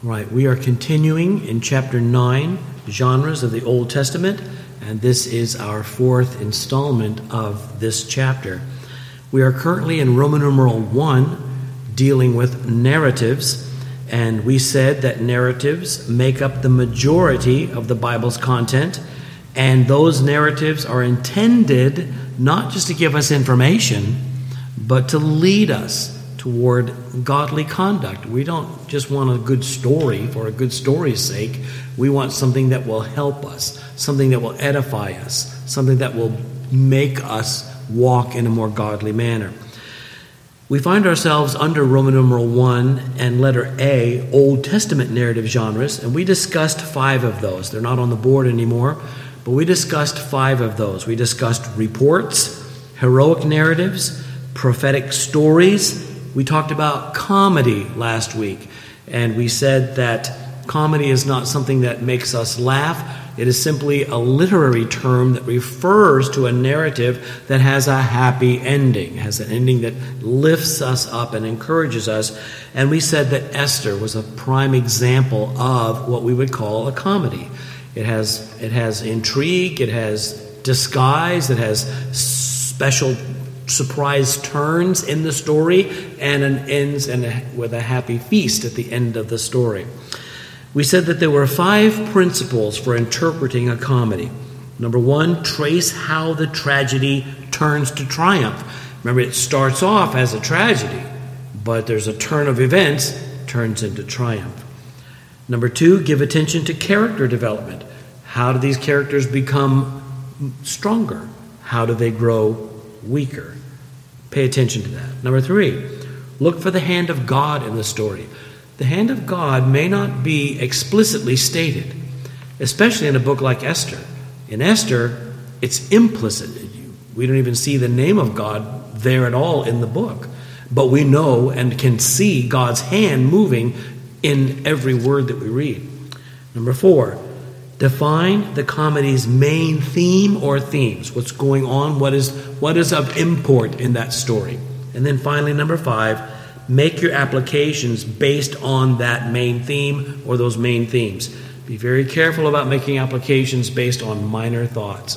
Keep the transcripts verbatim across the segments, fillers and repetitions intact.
Right, we are continuing in chapter nine, genres of the Old Testament, and this is our fourth installment of this chapter. We are currently in Roman numeral one, dealing with narratives, and we said that narratives make up the majority of the Bible's content, and those narratives are intended not just to give us information, but to lead us toward godly conduct. We don't just want a good story for a good story's sake. We want something that will help us, something that will edify us, something that will make us walk in a more godly manner. We find ourselves under Roman numeral one and letter A, Old Testament narrative genres, and we discussed five of those. They're not on the board anymore, but we discussed five of those. We discussed reports, heroic narratives, prophetic stories. We talked about comedy last week, and we said that comedy is not something that makes us laugh. It is simply a literary term that refers to a narrative that has a happy ending, has an ending that lifts us up and encourages us. And we said that Esther was a prime example of what we would call a comedy. It has, it has intrigue, it has disguise, it has special surprise turns in the story, and an ends and a, with a happy feast at the end of the story. We said that there were five principles for interpreting a comedy. Number one, trace how the tragedy turns to triumph. Remember, it starts off as a tragedy, but there's a turn of events, turns into triumph. Number two, give attention to character development. How do these characters become stronger? How do they grow weaker? Pay attention to that. Number three, look for the hand of God in the story. The hand of God may not be explicitly stated, especially in a book like Esther. In Esther, it's implicit. We don't even see the name of God there at all in the book, but we know and can see God's hand moving in every word that we read. Number four, define the comedy's main theme or themes. What's going on? What is what is of import in that story? And then finally, number five, make your applications based on that main theme or those main themes. Be very careful about making applications based on minor thoughts.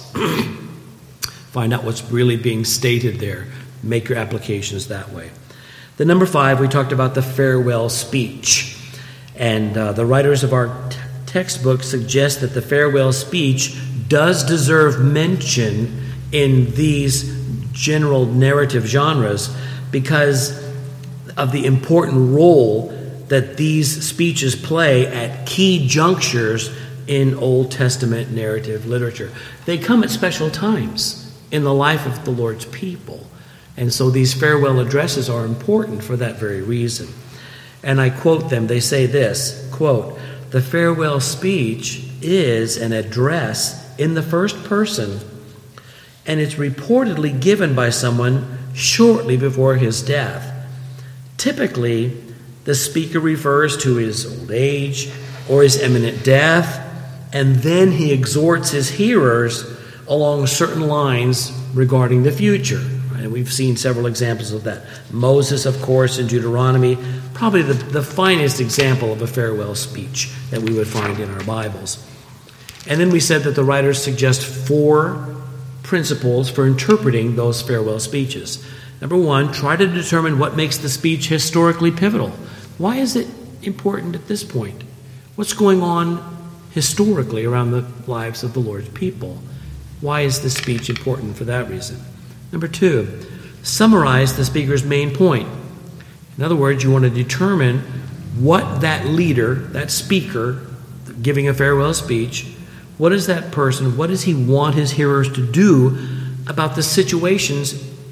Find out what's really being stated there. Make your applications that way. Then number five, we talked about the farewell speech. And uh, the writers of our t- textbook suggest that the farewell speech does deserve mention in these general narrative genres because of the important role that these speeches play at key junctures in Old Testament narrative literature. They come at special times in the life of the Lord's people. And so these farewell addresses are important for that very reason. And I quote them. They say this, quote, "The farewell speech is an address in the first person, and it's reportedly given by someone shortly before his death. Typically, the speaker refers to his old age or his imminent death, and then he exhorts his hearers along certain lines regarding the future." And we've seen several examples of that. Moses, of course, in Deuteronomy, probably the, the finest example of a farewell speech that we would find in our Bibles. And then we said that the writers suggest four principles for interpreting those farewell speeches. Number one, try to determine what makes the speech historically pivotal. Why is it important at this point? What's going on historically around the lives of the Lord's people? Why is this speech important for that reason? Number two, summarize the speaker's main point. In other words, you want to determine what that leader, that speaker, giving a farewell speech, what is that person, what does he want his hearers to do about the situations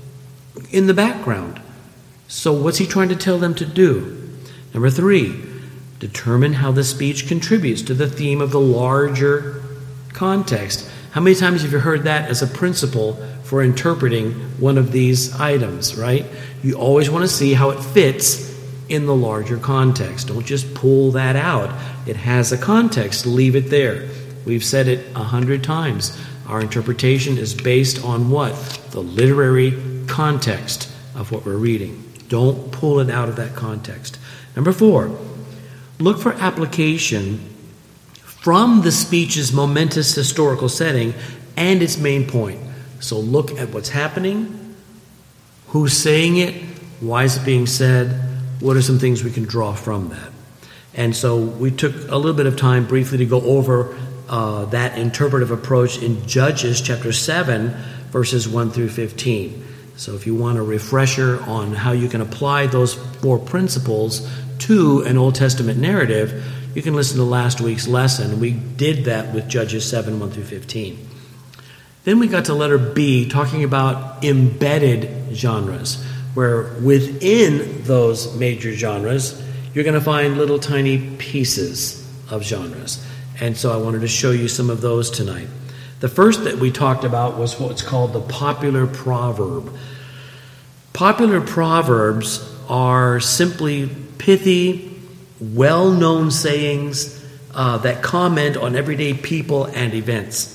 in the background? So what's he trying to tell them to do? Number three, determine how the speech contributes to the theme of the larger context. How many times have you heard that as a principle for interpreting one of these items, right? You always want to see how it fits in the larger context. Don't just pull that out. It has a context. Leave it there. We've said it a hundred times. Our interpretation is based on what? The literary context of what we're reading. Don't pull it out of that context. Number four, Look for application from the speech's momentous historical setting and its main point. So look at what's happening, who's saying it, why is it being said, what are some things we can draw from that. And so we took a little bit of time briefly to go over uh, that interpretive approach in Judges chapter seven, verses one through fifteen. So if you want a refresher on how you can apply those four principles to an Old Testament narrative, you can listen to last week's lesson. We did that with Judges seven, one through fifteen. Then we got to letter B, talking about embedded genres, where within those major genres, you're going to find little tiny pieces of genres. And so I wanted to show you some of those tonight. The first that we talked about was what's called the popular proverb. Popular proverbs are simply pithy, well-known sayings uh, that comment on everyday people and events.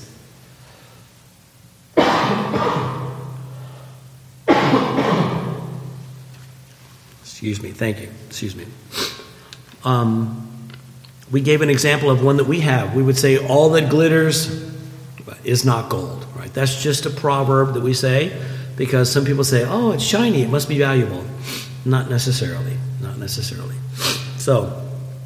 Excuse me, thank you. Excuse me. Um, we gave an example of one that we have. We would say, all that glitters is not gold, right? That's just a proverb that we say because some people say, oh, it's shiny, it must be valuable. Not necessarily, not necessarily. So,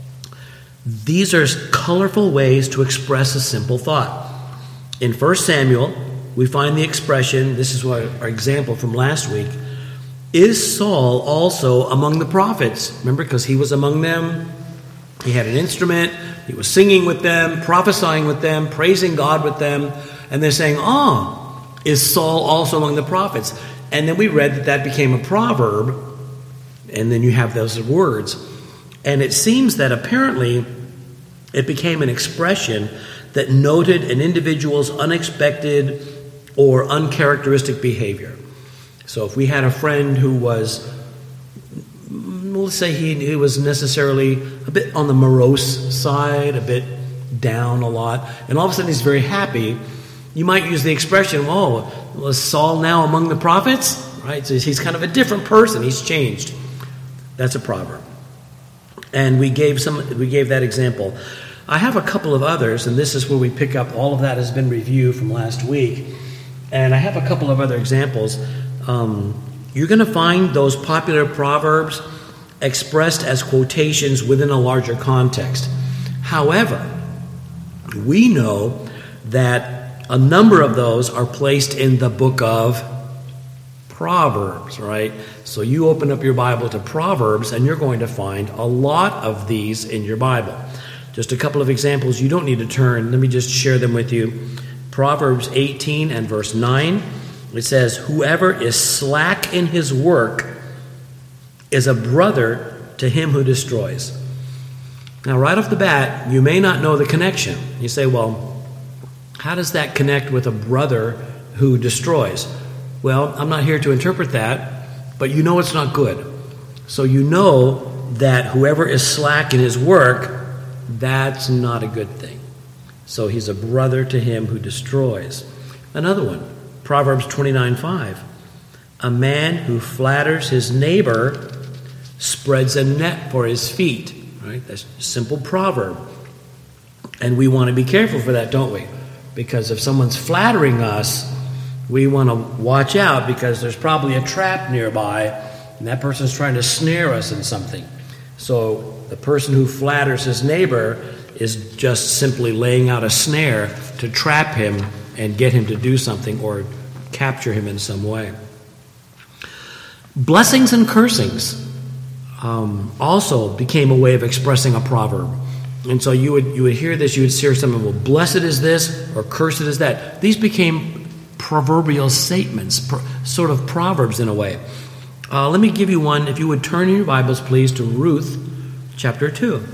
these are colorful ways to express a simple thought. In First Samuel, we find the expression, this is what our example from last week, is Saul also among the prophets? Remember, because he was among them. He had an instrument. He was singing with them, prophesying with them, praising God with them. And they're saying, oh, is Saul also among the prophets? And then we read that that became a proverb. And then you have those words. And it seems that apparently it became an expression that noted an individual's unexpected or uncharacteristic behavior. So if we had a friend who was, let's say he, he was necessarily a bit on the morose side, a bit down a lot, and all of a sudden he's very happy, you might use the expression, "Oh, was Saul now among the prophets?" Right? So he's kind of a different person. He's changed. That's a proverb. And we gave some. We gave that example. I have a couple of others, and this is where we pick up. All of that has been reviewed from last week, and I have a couple of other examples. Um, you're going to find those popular proverbs expressed as quotations within a larger context. However, we know that a number of those are placed in the book of Proverbs, right? So you open up your Bible to Proverbs, and you're going to find a lot of these in your Bible. Just a couple of examples. You don't need to turn. Let me just share them with you. Proverbs eighteen and verse nine. It says, "Whoever is slack in his work is a brother to him who destroys." Now, right off the bat, you may not know the connection. You say, well, how does that connect with a brother who destroys? Well, I'm not here to interpret that, but you know it's not good. So you know that whoever is slack in his work, that's not a good thing. So he's a brother to him who destroys. Another one. Proverbs twenty-nine five. "A man who flatters his neighbor spreads a net for his feet." Right? That's a simple proverb. And we want to be careful for that, don't we? Because if someone's flattering us, we want to watch out because there's probably a trap nearby and that person's trying to snare us in something. So the person who flatters his neighbor is just simply laying out a snare to trap him and get him to do something or capture him in some way. Blessings and cursings um, also became a way of expressing a proverb. And so you would you would hear this, you would hear someone, well, blessed is this or cursed is that. These became proverbial statements, pro, sort of proverbs in a way. Uh, let me give you one. If you would turn in your Bibles, please, to Ruth chapter two.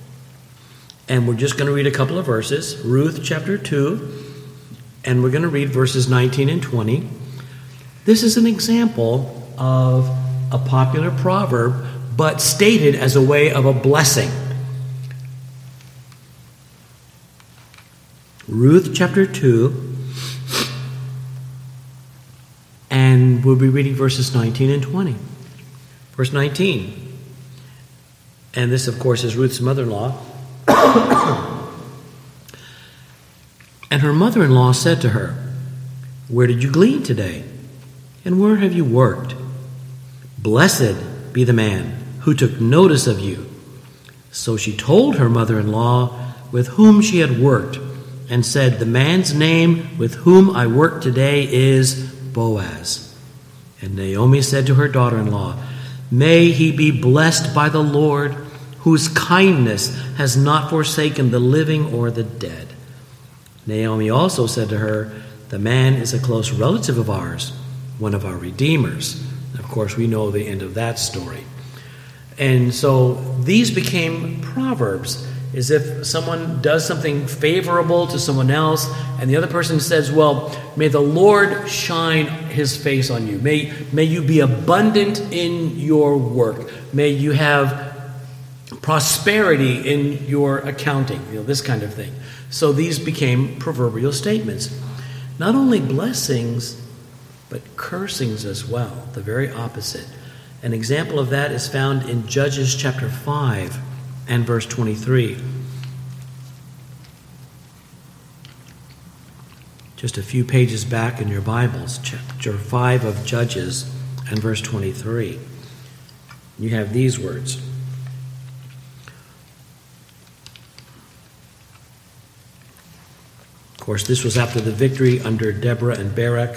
And we're just going to read a couple of verses. Ruth chapter two. And we're going to read verses nineteen and twenty. This is an example of a popular proverb, but stated as a way of a blessing. Ruth chapter two. And we'll be reading verses nineteen and twenty. Verse nineteen. And this, of course, is Ruth's mother-in-law. And her mother-in-law said to her, "Where did you glean today? And where have you worked? Blessed be the man who took notice of you." So she told her mother-in-law with whom she had worked, and said, "The man's name with whom I work today is Boaz." And Naomi said to her daughter-in-law, "May he be blessed by the Lord, whose kindness has not forsaken the living or the dead." Naomi also said to her, "The man is a close relative of ours, one of our redeemers." Of course, we know the end of that story. And so these became proverbs, as if someone does something favorable to someone else, and the other person says, "Well, may the Lord shine his face on you. May, may you be abundant in your work. May you have prosperity in your accounting," you know, this kind of thing. So these became proverbial statements. Not only blessings, but cursings as well, the very opposite. An example of that is found in Judges chapter five and verse twenty-three. Just a few pages back in your Bibles, chapter five of Judges and verse twenty-three. You have these words. Of course, this was after the victory under Deborah and Barak.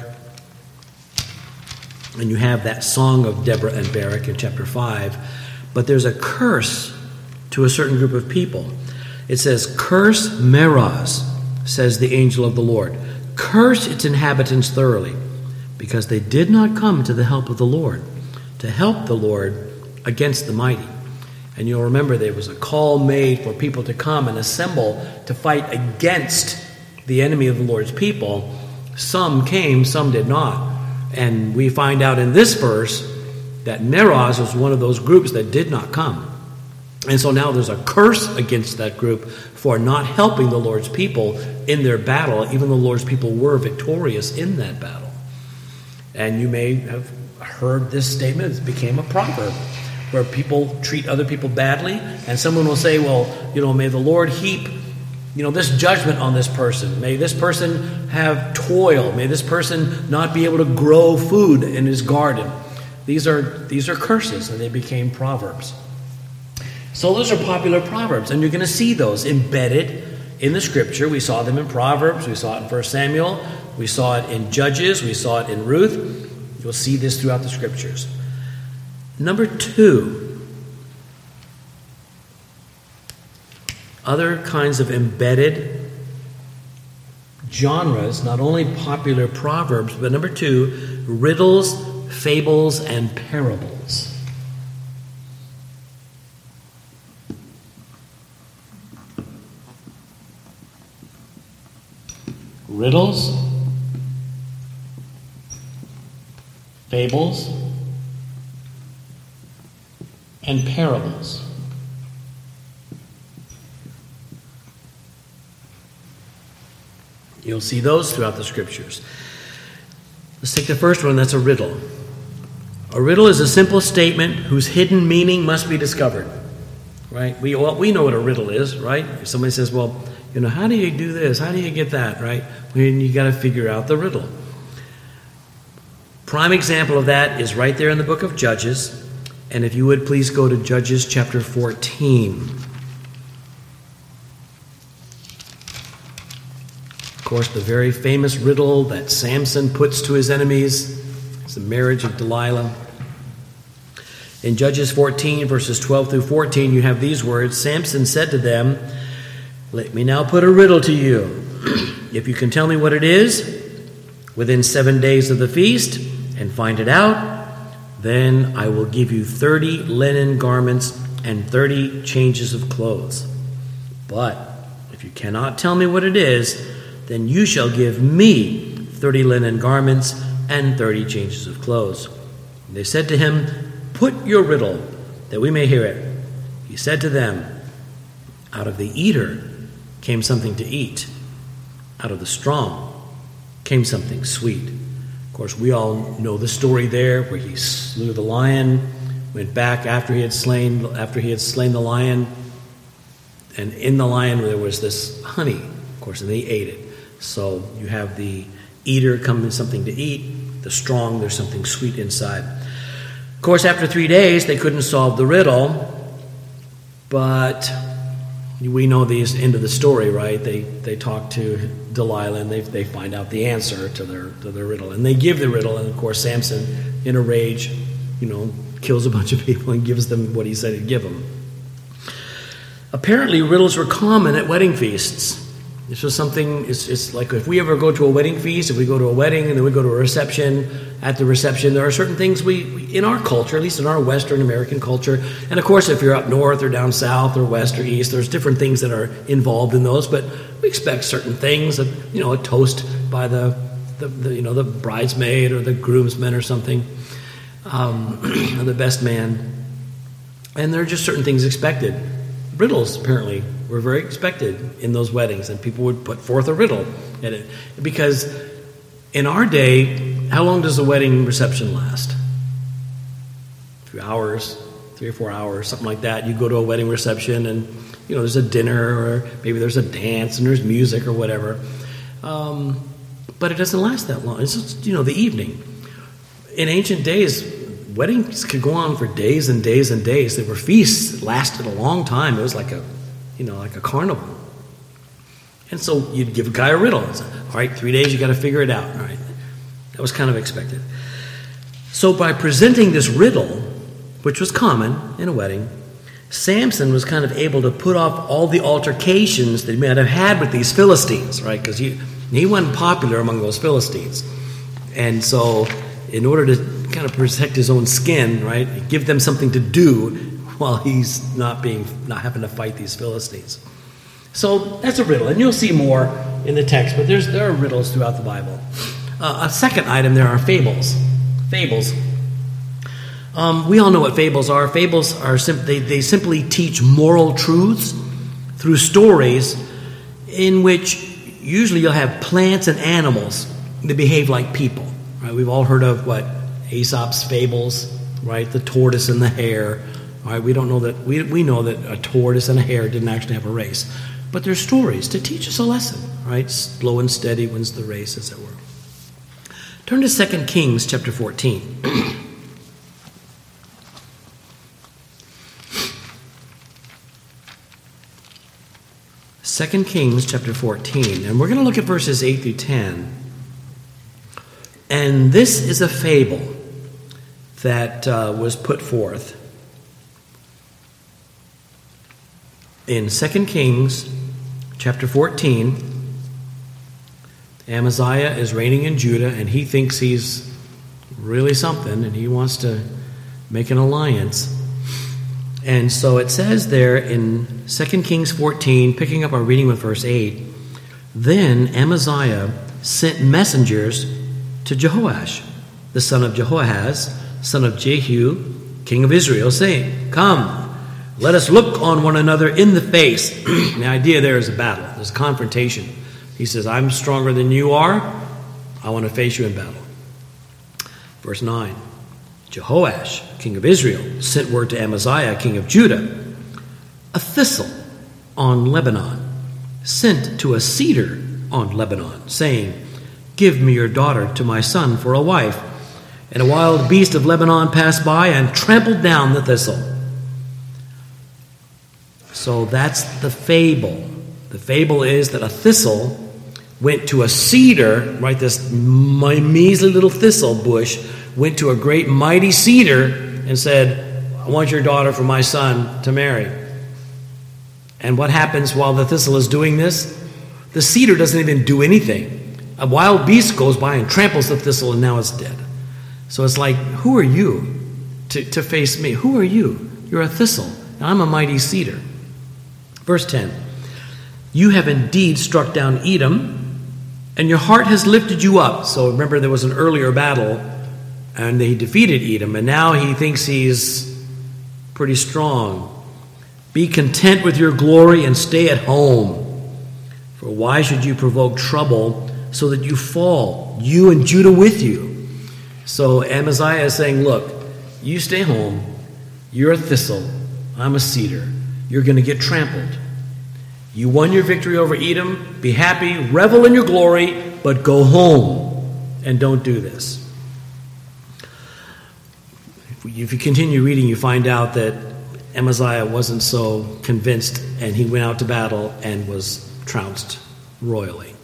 And you have that song of Deborah and Barak in chapter five. But there's a curse to a certain group of people. It says, "Curse Meroz, says the angel of the Lord. Curse its inhabitants thoroughly, because they did not come to the help of the Lord, to help the Lord against the mighty." And you'll remember there was a call made for people to come and assemble to fight against the enemy of the Lord's people. Some came, some did not. And we find out in this verse that Meroz was one of those groups that did not come. And so now there's a curse against that group for not helping the Lord's people in their battle, even though the Lord's people were victorious in that battle. And you may have heard this statement. It became a proverb where people treat other people badly, and someone will say, "Well, you know, may the Lord heap You know, this judgment on this person. May this person have toil. May this person not be able to grow food in his garden." These are these are curses, and they became proverbs. So those are popular proverbs, and you're going to see those embedded in the Scripture. We saw them in Proverbs. We saw it in First Samuel. We saw it in Judges. We saw it in Ruth. You'll see this throughout the Scriptures. Number two, other kinds of embedded genres, not only popular proverbs, but number two, riddles, fables, and parables. Riddles, fables, and parables. You'll see those throughout the Scriptures. Let's take the first one. That's a riddle. A riddle is a simple statement whose hidden meaning must be discovered. Right? We well, we know what a riddle is, right? If somebody says, "Well, you know, how do you do this? How do you get that?" Right? Well, you got to figure out the riddle. Prime example of that is right there in the book of Judges. And if you would please go to Judges chapter fourteen. Of course, the very famous riddle that Samson puts to his enemies is the marriage of Delilah. In Judges fourteen, verses twelve through fourteen, you have these words. "Samson said to them, 'Let me now put a riddle to you. If you can tell me what it is within seven days of the feast and find it out, then I will give you thirty linen garments and thirty changes of clothes. But if you cannot tell me what it is, then you shall give me thirty linen garments and thirty changes of clothes.' And they said to him, 'Put your riddle, that we may hear it.' He said to them, 'Out of the eater came something to eat. Out of the strong came something sweet.'" Of course, we all know the story there, where he slew the lion, went back after he had slain after he had slain the lion, and in the lion there was this honey, of course, and they ate it. So you have the eater come with something to eat, the strong, there's something sweet inside. Of course, after three days, they couldn't solve the riddle, but we know the end of the story, right? They they talk to Delilah, and they they find out the answer to their to their riddle, and they give the riddle, and of course, Samson, in a rage, you know, kills a bunch of people and gives them what he said he'd give them. Apparently, riddles were common at wedding feasts. This was something, it's, it's like if we ever go to a wedding feast, if we go to a wedding and then we go to a reception, at the reception, there are certain things we, we, in our culture, at least in our Western American culture, and of course if you're up north or down south or west or east, there's different things that are involved in those, but we expect certain things, that, you know, a toast by the, the, the you know, the bridesmaid or the groomsman or something, um, or the best man, and there are just certain things expected. Riddles, apparently, were very expected in those weddings, and people would put forth a riddle in it. Because in our day, how long does a wedding reception last? A few hours, three or four hours, something like that. You go to a wedding reception, and you know there's a dinner, or maybe there's a dance, and there's music or whatever. Um, but it doesn't last that long. It's just, you know, the evening. In ancient days, weddings could go on for days and days and days. There were feasts that lasted a long time. It was like a, you know, like a carnival. And so you'd give a guy a riddle. Say, all right, three days, you got to figure it out. All right, that was kind of expected. So by presenting this riddle, which was common in a wedding, Samson was kind of able to put off all the altercations that he might have had with these Philistines, right? Because he he wasn't popular among those Philistines, and so in order to kind of protect his own skin, right? Give them something to do while he's not being, not having to fight these Philistines. So that's a riddle, and you'll see more in the text, but there's there are riddles throughout the Bible. Uh, a second item, there are fables. Fables. Um, we all know what fables are. Fables are sim- they, they simply teach moral truths through stories in which usually you'll have plants and animals that behave like people. Right? We've all heard of what Aesop's fables, right? The tortoise and the hare. All right, we don't know that we we know that a tortoise and a hare didn't actually have a race, but they're stories to teach us a lesson, right? Slow and steady wins the race, as it were. Turn to Second Kings chapter fourteen. Second Kings chapter fourteen, and we're going to look at verses eight through ten. And this is a fable that uh, was put forth in Second Kings chapter fourteen. Amaziah is reigning in Judah, and he thinks he's really something, and he wants to make an alliance. And so it says there in Second Kings fourteen, picking up our reading with verse eight, then Amaziah sent messengers to Jehoash, the son of Jehoahaz, son of Jehu, king of Israel, saying, come, let us look on one another in the face. The idea there is a battle. There's a confrontation. He says, I'm stronger than you are. I want to face you in battle. Verse nine, Jehoash, king of Israel, sent word to Amaziah, king of Judah, a thistle on Lebanon, sent to a cedar on Lebanon, saying, give me your daughter to my son for a wife. And a wild beast of Lebanon passed by and trampled down the thistle. So that's the fable. The fable is that a thistle went to a cedar, right? This measly little thistle bush went to a great mighty cedar and said, I want your daughter for my son to marry. And what happens while the thistle is doing this? The cedar doesn't even do anything. A wild beast goes by and tramples the thistle, and now it's dead. So it's like, who are you to, to face me? Who are you? You're a thistle, and I'm a mighty cedar. Verse ten, you have indeed struck down Edom, and your heart has lifted you up. So remember, there was an earlier battle, and he defeated Edom, and now he thinks he's pretty strong. Be content with your glory and stay at home. For why should you provoke trouble so that you fall, you and Judah with you? So Amaziah is saying, look, you stay home. You're a thistle. I'm a cedar. You're going to get trampled. You won your victory over Edom. Be happy, revel in your glory, but go home and don't do this. If you continue reading, you find out that Amaziah wasn't so convinced, and he went out to battle and was trounced royally.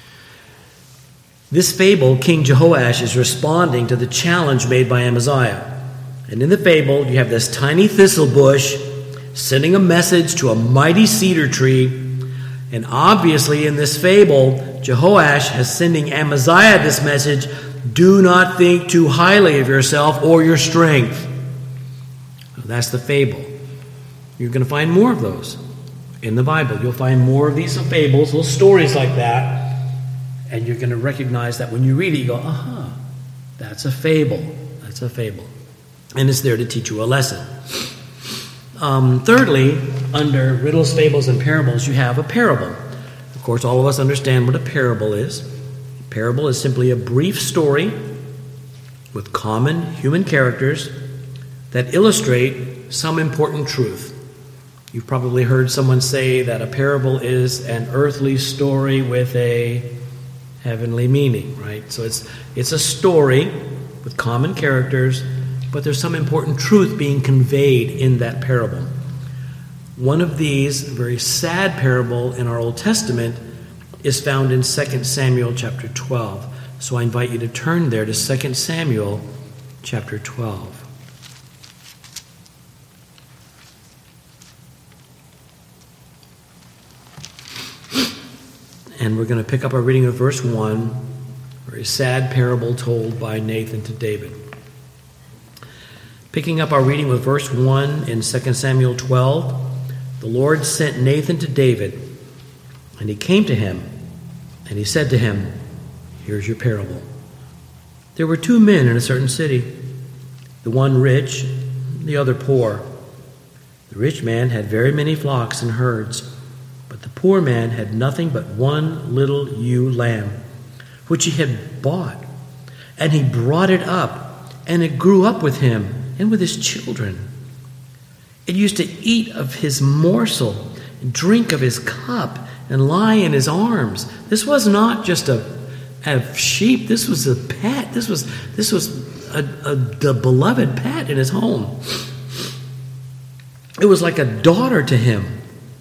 This fable, King Jehoash is responding to the challenge made by Amaziah. And in the fable, you have this tiny thistle bush sending a message to a mighty cedar tree. And obviously in this fable, Jehoash is sending Amaziah this message: do not think too highly of yourself or your strength. That's the fable. You're going to find more of those in the Bible. You'll find more of these fables, little stories like that. And you're going to recognize that when you read it, you go, aha, that's a fable. That's a fable. And it's there to teach you a lesson. Um, thirdly, under riddles, fables, and parables, you have a parable. Of course, all of us understand what a parable is. A parable is simply a brief story with common human characters that illustrate some important truth. You've probably heard someone say that a parable is an earthly story with a heavenly meaning, right? So it's it's a story with common characters, but there's some important truth being conveyed in that parable. One of these, a very sad parable in our Old Testament, is found in Second Samuel chapter twelve. So I invite you to turn there to Second Samuel chapter twelve. And we're going to pick up our reading of verse one, a very sad parable told by Nathan to David. Picking up our reading with verse one in Second Samuel twelve, the Lord sent Nathan to David, and he came to him, and he said to him, here's your parable. There were two men in a certain city, the one rich, the other poor. The rich man had very many flocks and herds, but the poor man had nothing but one little ewe lamb, which he had bought. And he brought it up, and it grew up with him and with his children. It used to eat of his morsel, and drink of his cup, and lie in his arms. This was not just a, a sheep. This was a pet. This was this was a, a, the beloved pet in his home. It was like a daughter to him.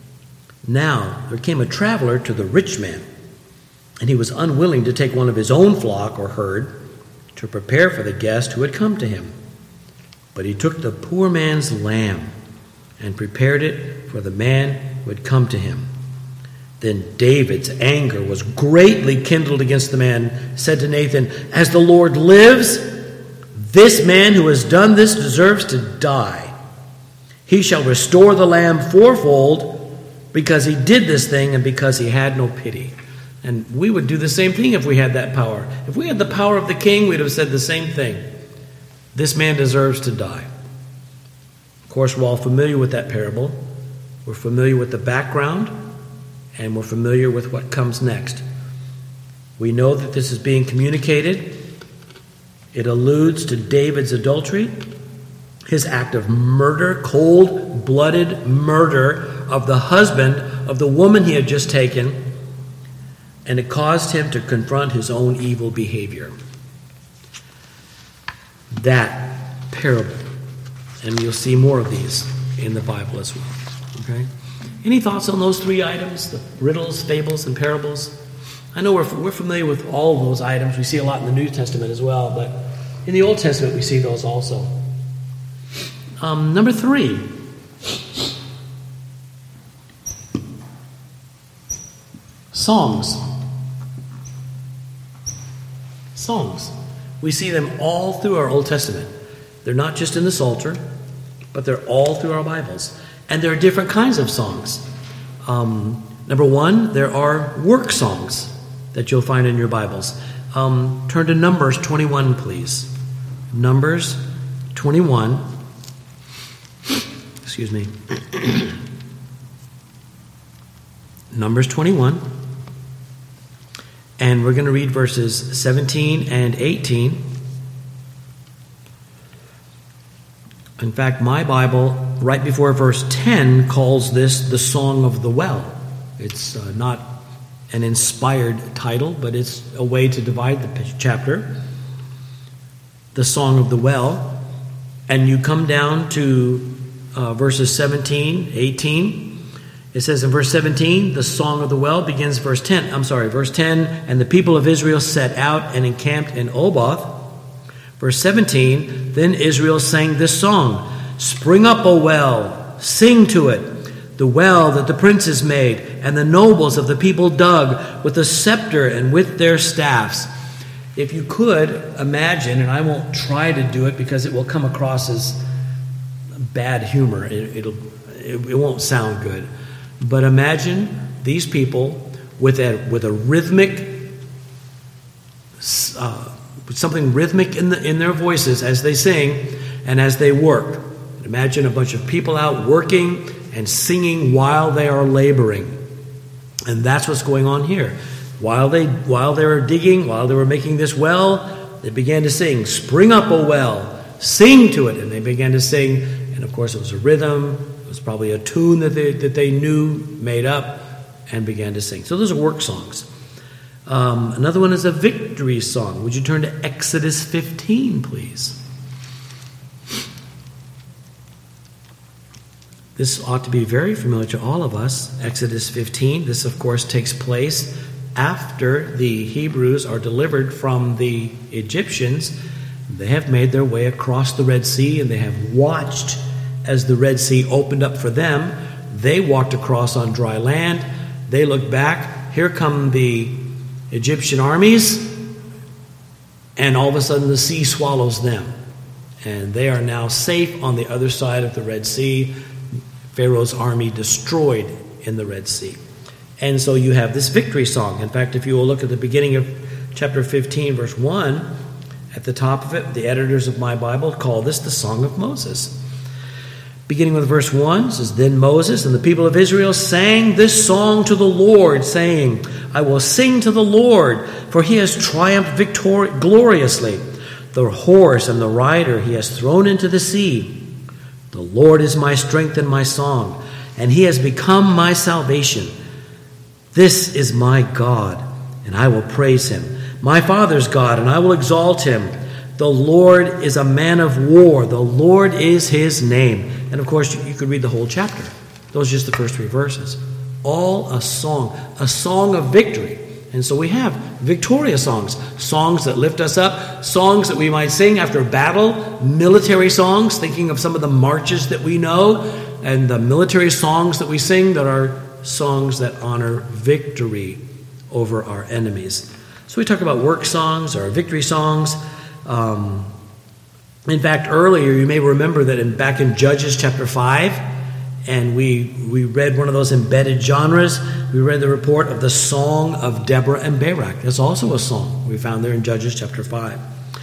Now there came a traveler to the rich man, and he was unwilling to take one of his own flock or herd to prepare for the guest who had come to him. But he took the poor man's lamb and prepared it for the man who had come to him. Then David's anger was greatly kindled against the man, said to Nathan, as the Lord lives, this man who has done this deserves to die. He shall restore the lamb fourfold, because he did this thing and because he had no pity. And we would do the same thing if we had that power. If we had the power of the king, we'd have said the same thing. This man deserves to die. Of course, we're all familiar with that parable. We're familiar with the background, and we're familiar with what comes next. We know that this is being communicated. It alludes to David's adultery, his act of murder, cold-blooded murder of the husband of the woman he had just taken, and it caused him to confront his own evil behavior. That parable, and you'll see more of these in the Bible as well. Okay? Any thoughts on those three items, the riddles, fables, and parables? I know we're, we're familiar with all of those items. We see a lot in the New Testament as well, but in the Old Testament we see those also. Um, number three. Songs. Songs. We see them all through our Old Testament. They're not just in the Psalter, but they're all through our Bibles. And there are different kinds of songs. Um, number one, there are work songs that you'll find in your Bibles. Um, turn to Numbers twenty-one, please. Numbers twenty-one. Excuse me. Numbers twenty-one. And we're going to read verses seventeen and eighteen. In fact, my Bible, right before verse ten, calls this the Song of the Well. It's uh, not an inspired title, but it's a way to divide the chapter. The Song of the Well. And you come down to uh, verses seventeen, eighteen. It says in verse seventeen, the Song of the Well begins verse ten. I'm sorry, verse ten. And the people of Israel set out and encamped in Oboth. Verse seventeen, then Israel sang this song. Spring up, O well, sing to it. The well that the princes made and the nobles of the people dug with a scepter and with their staffs. If you could imagine, and I won't try to do it because it will come across as bad humor. It, it'll, it, it won't sound good. But imagine these people with a with a rhythmic, uh, something rhythmic in the in their voices as they sing and as they work. Imagine a bunch of people out working and singing while they are laboring, and that's what's going on here. While they while they were digging, while they were making this well, they began to sing, "Spring up, O well, sing to it," and they began to sing. And of course, it was a rhythm. It was probably a tune that they that they knew, made up, and began to sing. So those are work songs. Um, another one is a victory song. Would you turn to Exodus fifteen, please? This ought to be very familiar to all of us. Exodus fifteen. This, of course, takes place after the Hebrews are delivered from the Egyptians. They have made their way across the Red Sea, and they have watched as the Red Sea opened up for them. They walked across on dry land. They looked back. Here come the Egyptian armies, and all of a sudden the sea swallows them. And they are now safe on the other side of the Red Sea. Pharaoh's army destroyed in the Red Sea. And so you have this victory song. In fact, if you will look at the beginning of chapter fifteen, verse one, at the top of it, the editors of my Bible call this the Song of Moses. Beginning with verse one, it says, Then Moses and the people of Israel sang this song to the Lord, saying, I will sing to the Lord, for he has triumphed victor- gloriously. The horse and the rider he has thrown into the sea. The Lord is my strength and my song, and he has become my salvation. This is my God, and I will praise him. My father's God, and I will exalt him. The Lord is a man of war. The Lord is his name. And of course, you could read the whole chapter. Those are just the first three verses. All a song, a song of victory. And so we have victorious songs, songs that lift us up, songs that we might sing after battle, military songs, thinking of some of the marches that we know, and the military songs that we sing that are songs that honor victory over our enemies. So we talk about work songs or victory songs. Um, in fact, earlier you may remember that in, back in Judges chapter five, and we we read one of those embedded genres. We read the report of the Song of Deborah and Barak. That's also a song we found there in Judges chapter five.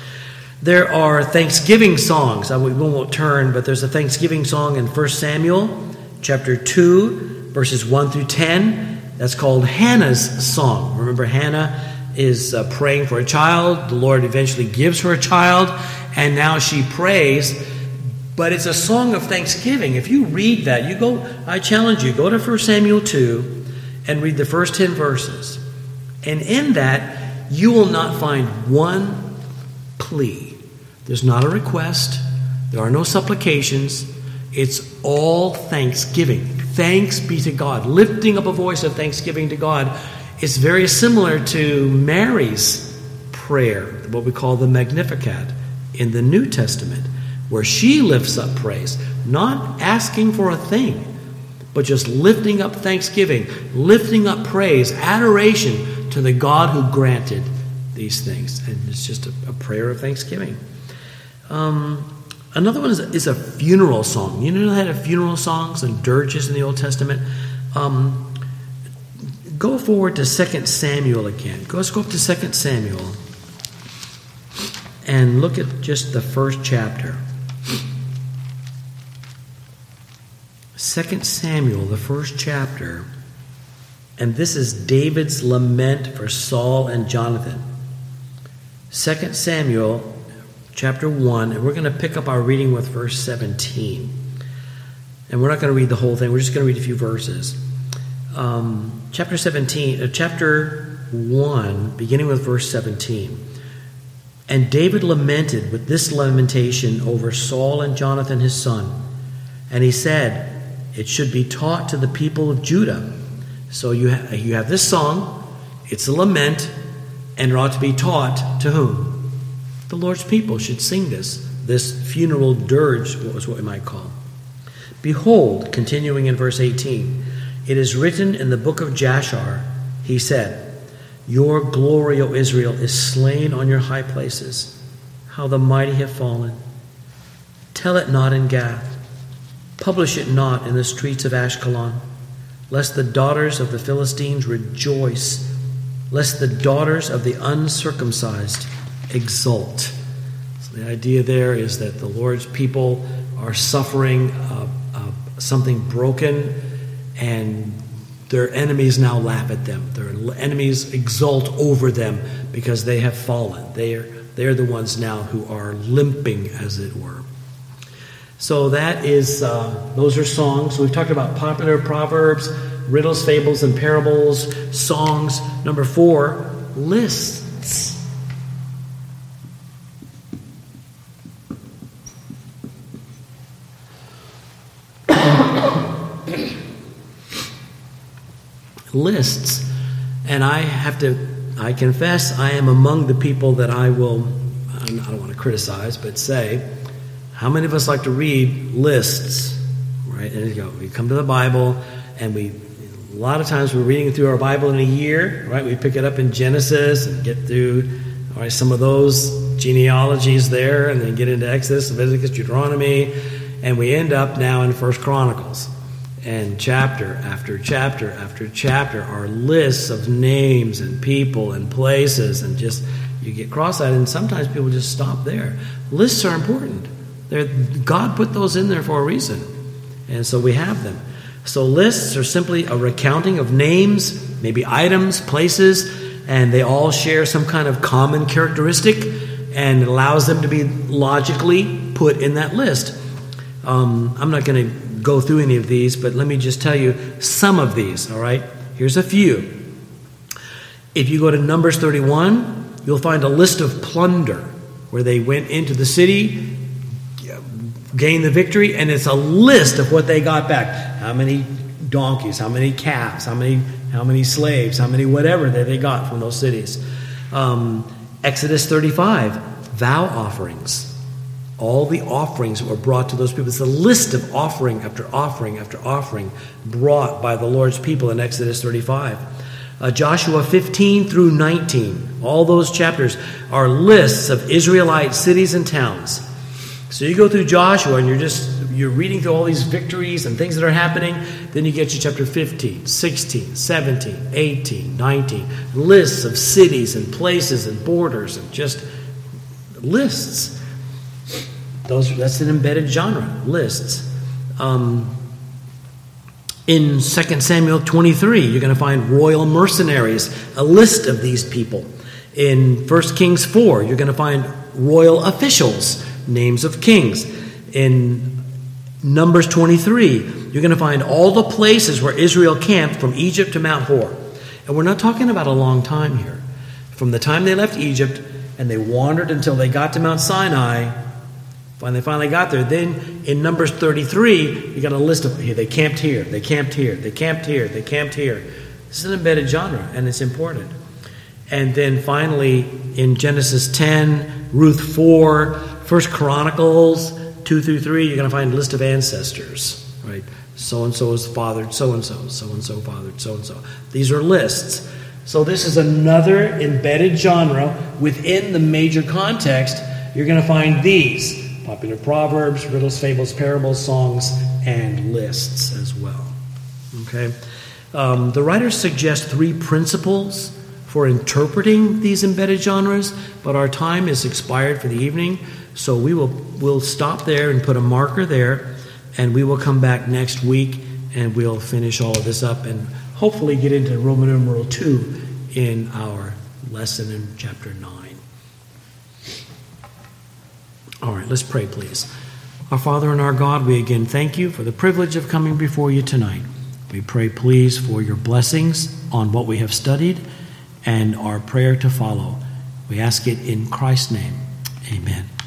There are Thanksgiving songs. We won't turn, but there's a Thanksgiving song in First Samuel chapter two, verses one through ten. That's called Hannah's song. Remember, Hannah is uh, praying for a child. The Lord eventually gives her a child, and now she prays. But it's a song of thanksgiving. If you read that, you go, I challenge you, go to First Samuel two and read the first ten verses. And in that, you will not find one plea. There's not a request. There are no supplications. It's all thanksgiving. Thanks be to God. Lifting up a voice of thanksgiving to God. It's very similar to Mary's prayer, what we call the Magnificat in the New Testament, where she lifts up praise, not asking for a thing, but just lifting up thanksgiving, lifting up praise, adoration to the God who granted these things. And it's just a, a prayer of thanksgiving. Um, another one is, is a funeral song. You know, they had funeral songs and dirges in the Old Testament. Um, go forward to Second Samuel again. Go, let's go up to Second Samuel and look at just the first chapter. Second Samuel, the first chapter, and this is David's lament for Saul and Jonathan. Second Samuel, chapter one, and we're going to pick up our reading with verse seventeen. And we're not going to read the whole thing. We're just going to read a few verses. Um, chapter seventeen, uh, chapter one, beginning with verse seventeen. And David lamented with this lamentation over Saul and Jonathan his son. And he said, it should be taught to the people of Judah. So you, ha- you have this song, it's a lament, and it ought to be taught to whom? The Lord's people should sing this, this funeral dirge, what was what we might call. Behold, continuing in verse eighteen, it is written in the book of Jashar, he said, your glory, O Israel, is slain on your high places. How the mighty have fallen. Tell it not in Gath. Publish it not in the streets of Ashkelon, lest the daughters of the Philistines rejoice, lest the daughters of the uncircumcised exult. So the idea there is that the Lord's people are suffering uh, uh, something broken, and their enemies now laugh at them. Their enemies exult over them because they have fallen. They are, they're the ones now who are limping, as it were. So that is, uh, those are songs. We've talked about popular proverbs, riddles, fables, and parables, songs. Number four, lists. Lists. And I have to, I confess, I am among the people that I will, I don't want to criticize, but say, how many of us like to read lists, right? And you go, we come to the Bible, and we, a lot of times we're reading through our Bible in a year, right? We pick it up in Genesis and get through, all right, some of those genealogies there, and then get into Exodus, Leviticus, Deuteronomy, and we end up now in First Chronicles. And chapter after chapter after chapter are lists of names and people and places, and just, you get cross-eyed, and sometimes people just stop there. Lists are important. They're, God put those in there for a reason, and so we have them. So lists are simply a recounting of names, maybe items, places, and they all share some kind of common characteristic, and it allows them to be logically put in that list. Um, I'm not going to go through any of these, but let me just tell you some of these, all right? Here's a few. If you go to Numbers thirty-one, you'll find a list of plunder, where they went into the city, gained the victory, and it's a list of what they got back. How many donkeys, how many calves, how many how many slaves, how many whatever that they got from those cities. Um, Exodus thirty-five, vow offerings. All the offerings that were brought to those people. It's a list of offering after offering after offering brought by the Lord's people in Exodus thirty-five. Uh, Joshua fifteen through nineteen. All those chapters are lists of Israelite cities and towns. So you go through Joshua and you're just, you're reading through all these victories and things that are happening. Then you get to chapter fifteen, sixteen, seventeen, eighteen, nineteen. Lists of cities and places and borders and just lists. Those, that's an embedded genre, lists. Um, in Second Samuel twenty-three, you're going to find royal mercenaries, a list of these people. In First Kings four, you're going to find royal officials, names of kings. In Numbers twenty-three, you're going to find all the places where Israel camped from Egypt to Mount Hor. And we're not talking about a long time here. From the time they left Egypt and they wandered until they got to Mount Sinai, when they finally got there, then in Numbers thirty-three, you got a list of, hey, they camped here, they camped here, they camped here, they camped here. This is an embedded genre, and it's important. And then finally, in Genesis ten, Ruth four, First Chronicles two through three, you're going to find a list of ancestors, right? So-and-so is fathered so-and-so, so-and-so fathered so-and-so. These are lists. So this is another embedded genre within the major context. You're going to find these. Popular proverbs, riddles, fables, parables, songs, and lists as well. Okay? Um, the writers suggest three principles for interpreting these embedded genres, but our time is expired for the evening, so we will we'll stop there and put a marker there, and we will come back next week, and we'll finish all of this up and hopefully get into Roman numeral two in our lesson in chapter nine. All right, let's pray, please. Our Father and our God, we again thank you for the privilege of coming before you tonight. We pray, please, for your blessings on what we have studied and our prayer to follow. We ask it in Christ's name. Amen.